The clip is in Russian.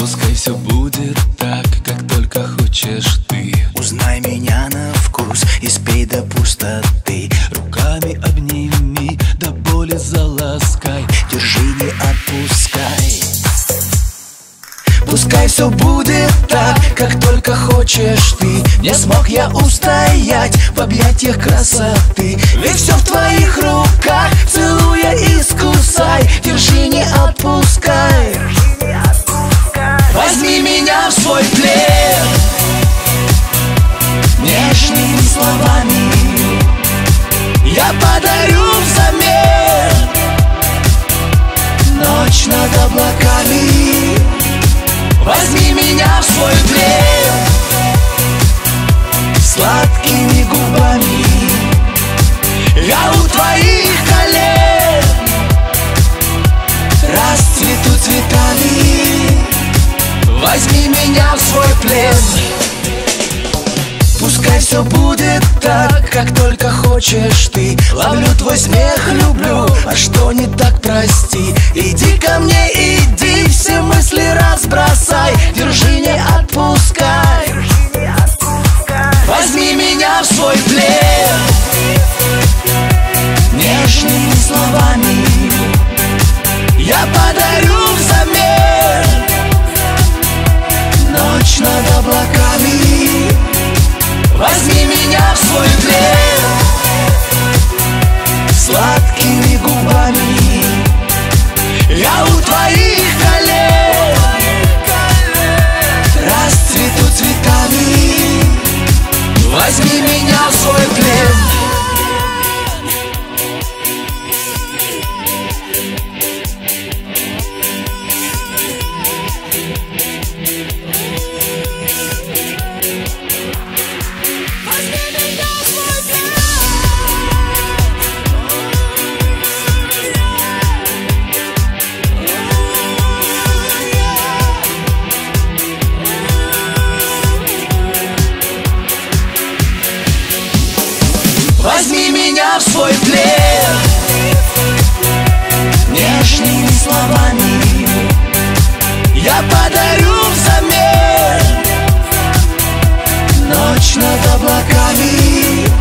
Пускай все будет так, как только хочешь ты. Узнай меня на вкус и спей до пустоты. Руками обними, до боли заласкай. Держи, не отпускай. Пускай все будет так, как только хочешь ты. Не смог я устоять в объятиях красоты. Ведь все в твоих руках, целуя искусай. Держи, не отпускай. Возьми меня в свой плен нежными словами. Я подарю взамен ночь над облаками. Возьми меня в свой плен сладкими губами. Я у твоих колен расцвету цветами. Возьми меня в свой плен. Пускай все будет так, как только хочешь ты. Ловлю твой смех, люблю, а что не так, прости. Иди ко мне, иди, все мысли разбросай. Держи, не отпускай. Возьми меня в свой плен нежными словами. Я подарю взамен ночь над облаками. Возьми меня в свой плен сладкими губами. Я у твоих колен расцвету цветами. Возьми меня в свой плен. Возьми меня в свой плен нежными словами. Я подарю взамен ночь над облаками.